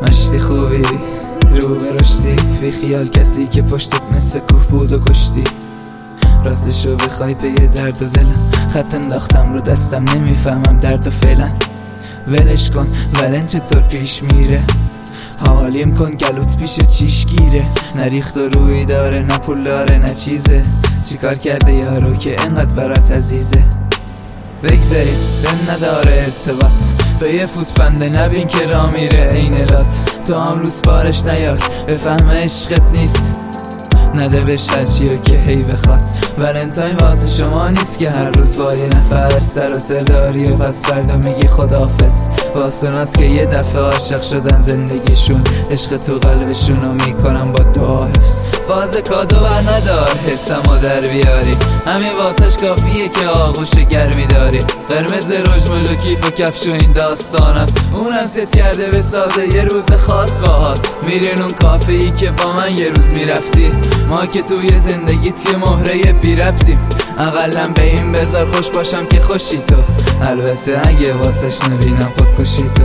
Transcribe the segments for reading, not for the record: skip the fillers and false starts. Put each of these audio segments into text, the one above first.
آشتی خوبی رو به رشدی، بی خیال کسی که پشتت مثل کوه بود و کشتی. راستشو بخوای پی درد و دلم، خط انداختم رو دستم نمیفهمم درد و فعلا. ولش کن ولن چطور پیش میره، حالیم کن گلوت پیش چیش گیره. نریخت و روی داره نه پول داره نه چیزه، چیکار کرده یارو که انقدر برات عزیزه. بگذاریم بهم نداره ارتباط، به یه فوتبنده نبین که را میره این لات. تو هم روز بارش نیار بفهم عشقت نیست، نده بهش هرچیو که هی بخواد. ولنتاین واسه شما نیست که هر روز با یه نفر سر و سر داری و پس فردا میگی خداحافظ. واسه اوناست که یه دفعه عاشق شدن زندگیشون، عشق تو قلبشونو میکنم با دعا حفظ. فاز کادو بر ندار حسمو در بیاری، همین واسش کافیه که آغوش گرمی داری. قرمز رژمژ و کیف و کفش و این داستانات، اونم ست کرده به سازه یه روز خاص باهات. میرین اون کافه ای که با من یه روز میرفتی، ما که توی زندگیت یه مهره بی ربطیم. اقلم به این بذار خوش باشم که خوشی تو، البته اگه واسش نبینم خودکشی تو.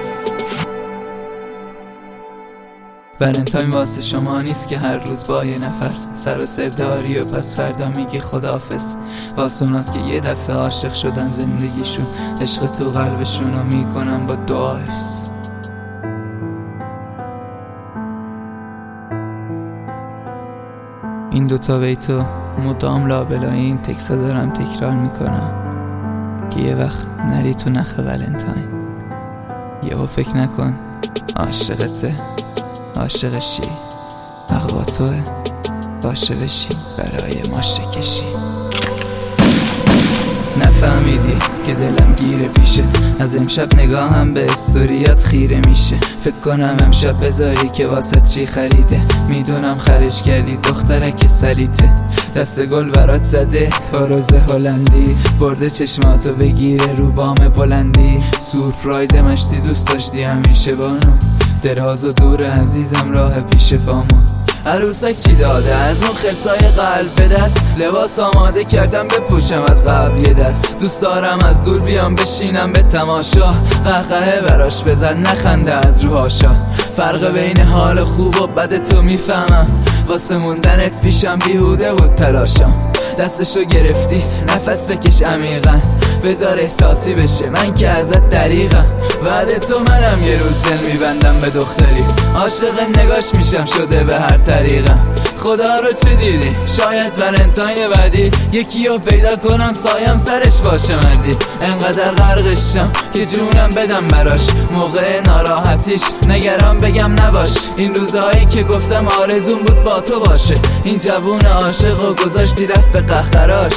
ولنتاین واسه شما نیست که هر روز با یه نفر سر و سر داری و پس فردا میگی خداحافظ. واسه اوناست که یه دفعه عاشق شدن زندگیشون، عشق تو قلبشونو میکنم با دعا حفظ. این دوتا بیتو مدام لابلای این تکسا دارم تکرار میکنم که یه وقت نری تو نخ ولنتاین. یهو فکر نکن عاشقته عاشقشی، حق با توه باشه بشی برای ماشه کشی. نفهمیدی که دلم گیره پیشه، از امشب نگاهم به استوریات خیره میشه. فکر کنم امشب بذاری که واسه چی خریده، میدونم خرج کردی دخترک سلیته. دست گل برات زده با روز هلندی، برده چشماتو بگیره رو بام بلندی. سورپرایز مشتی دوست داشتی همیشه بانو، دراز و دور عزیزم راه پیش پامون. عروسک چی داده از اون خرسای قلب به دست، لباس آماده کردم بپوشم از قبل یه دست. دوست دارم از دور بیام بشینم به تماشا، قهقهه براش بزن نخنده از روهاشا. فرق بین حال خوب و بد تو میفهمم، واسه موندنت پیشم بیهوده بود تلاشم. دستشو گرفتی نفس بکش عمیقا، بذار احساسی بشه من که ازت دریغم. بعد تو منم یه روز دل میبندم به دختری، عاشق نگاش میشم شده به هر طریقم. خدا رو چه دیدی شاید ولنتاین بعدی یکی رو پیدا کنم سایم سرش باشه مردی. انقدر غرقشم که جونم بدم براش، موقع ناراحتیش نگران بگم نباش. این روزهایی که گفتم آرزون بود با تو باشه، این جوون عاشق و گذاشتی رفت به قهقراش.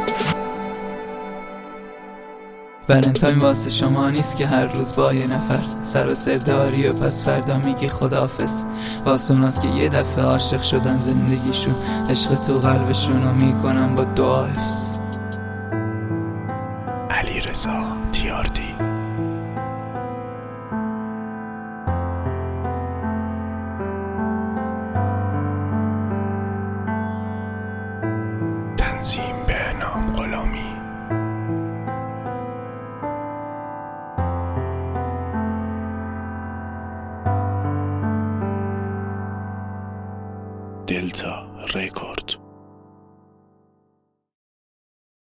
ولنتاین واسه شما نیست که هر روز با یه نفر سر و سر داری و پس فردا میگی خداحافظ. واسه اوناست که یه دفعه عاشق شدن زندگیشون، عشق تو قلبشونو میکنم با دعا حفظ. علیرضا تیاردی. تنظیم بهنام غلامی. دلتا رکورد.